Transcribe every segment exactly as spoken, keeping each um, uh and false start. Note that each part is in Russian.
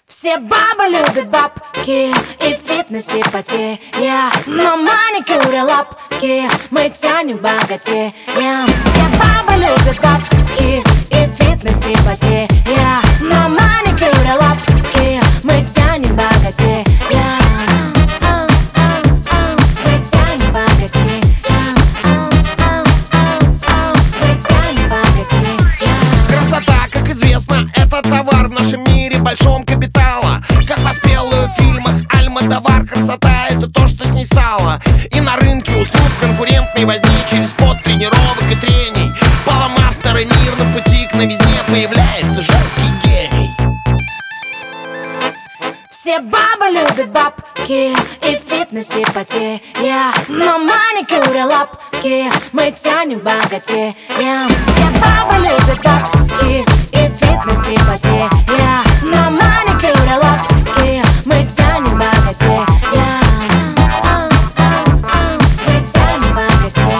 Все бабы любят бабки и в фитнесе потея, но маникюр и лапки мы тянем богатея. Все бабы любят бабки и в фитнесе потея, но маникюр и лапки мы тянем богатея. Мы тянем богатея. Мы тянем богатея. Красота, как известно, это товар в нашем мире большом капитала. Как воспелую в фильмах Альмодовар, красота — это то, что с ней стало. И на рынке услуг конкурентной возни через пот тренировок и трений, поломав старый мир на пути к новизне, появляется женский гений. Все бабы любят бабки и в фитнесе потея, но маникюр и лапки мы тянем богатея. Все бабы любят бабки и в фитнесе потея, но маникюр и лапки мы тянем богатея. Мы тянем богатея.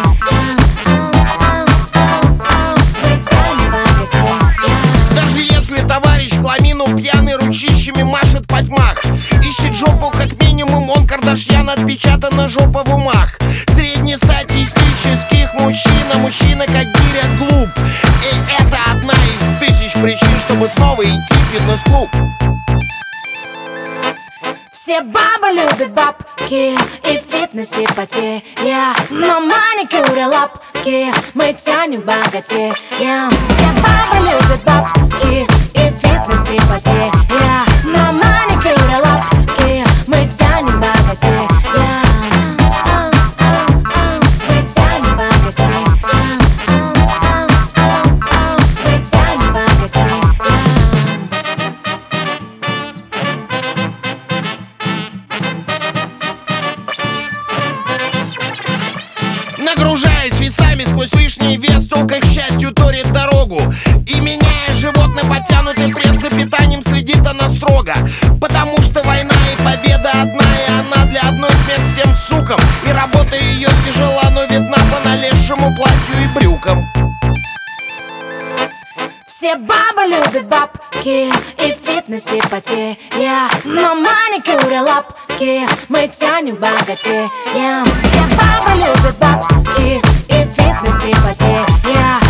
Мы тянем богатея. Даже если товарищ хламину пьяный ручищами машет по тьмах, ищет жопу как минимум, он Кардашьян, отпечатана жопа в умах. Среднестатистических мужчин, а мужчина как гиря глуп. И это одна из тысяч причин, чтобы снова идти в фитнес-клуб. Все бабы любят бабки и в фитнесе потея, но маникюр и лапки мы тянем богатея. Все бабы любят бабки и в фитнесе потея, но маникюр и лапки мы тянем богатея. Мы тянем богатея. Мы тянем богатея. Нагружаясь весами сквозь лишний вес, только к счастью торит дорогу. И меняя животное подтянутый пресс, за питанием следит она строго. Потому что война и победа одна, и она для одной смерть всем сукам. И работа ее тяжела, но видна по налезшему платью и брюкам. Все бабы любят бабки и в фитнесе потея, но маникюр и лапки мы тянем богатея. Все бабы любят бабки и в фитнесе потея,